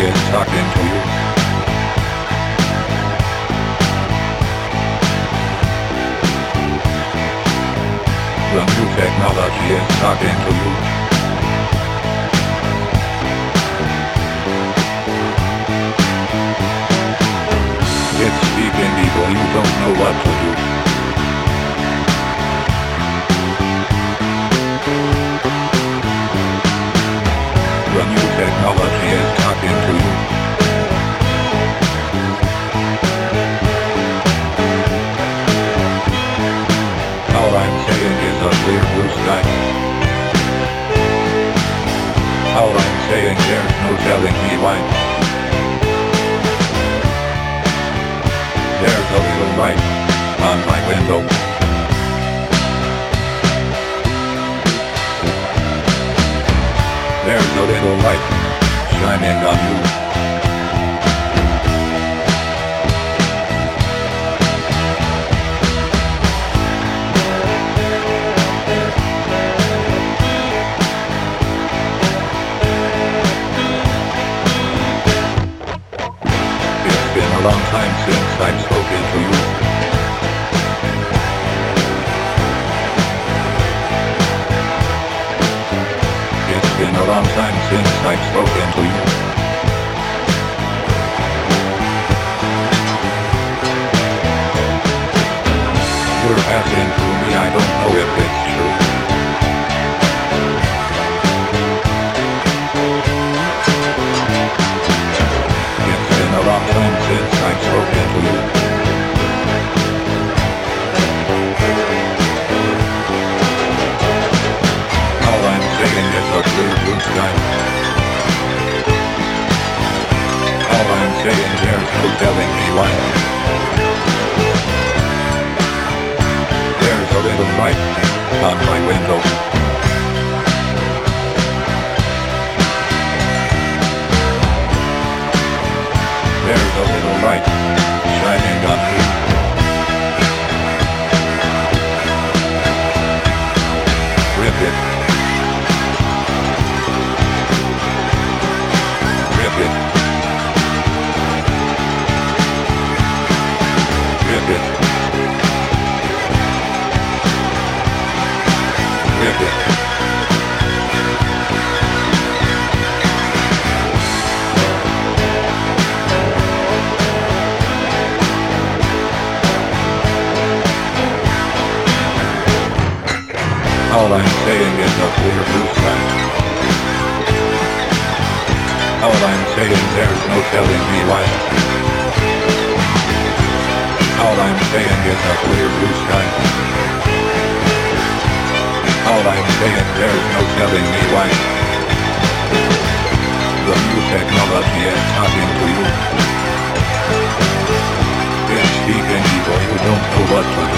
is talking to you. The new technology is talking to you. It's speaking evil, you don't know what to do. The new technology is talking to you. All I'm saying is a clear blue sky. All I'm saying, there's no telling me why. There's a little light on my window. There's a little light shining on you. It's been a long time since I've spoken to you. It's been a long time since I've spoken to you. You're passing through me, I don't know if it's true. It's been a long time since I've spoken to you. All I'm saying is a clear blue sky. All I'm saying, there's no telling me why. There's a little light on my window. There's a little light shining on me. Rip it. Rip it. Rip it. Rip it. All I'm saying is a clear blue sky. All I'm saying, there's no telling me why. All I'm saying is a clear blue sky. All I'm saying, there's no telling me why. The new technology is talking to you. It's speaking evil, you don't know what to do.